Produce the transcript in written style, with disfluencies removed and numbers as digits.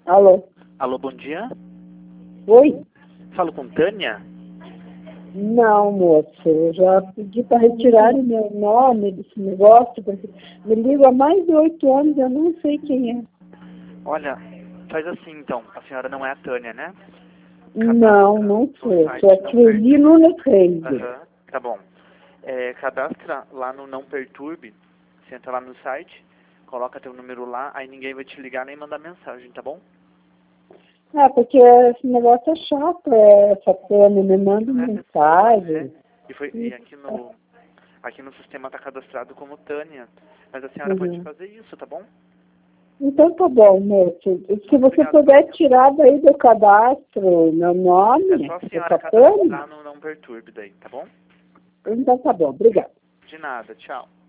Alô? Alô, bom dia. Oi? Falo com Tânia? Não, moço, eu já pedi para retirar o meu nome desse negócio, porque me ligo há mais de 8 anos, eu não sei quem é. Olha, faz assim então, a senhora não é a Tânia, né? Não sou. site Sou a Não Sueli Perturbe. Nunes Reis. Aham, tá bom. Cadastra lá no Não Perturbe, você entra lá no site, coloca teu número lá, aí ninguém vai te ligar nem mandar mensagem, tá bom? Ah, porque esse negócio é chato, essa Tânia me manda Não é pessoa, mensagem. né? E aqui no sistema tá cadastrado como Tânia, mas a senhora pode fazer isso, tá bom? Então tá bom, moço. Se você Obrigado puder pela tirar daí do cadastro meu nome, É só a senhora essa cadastrar Tânia, no Não Perturbe daí, tá bom? então tá bom, obrigada. De nada, tchau.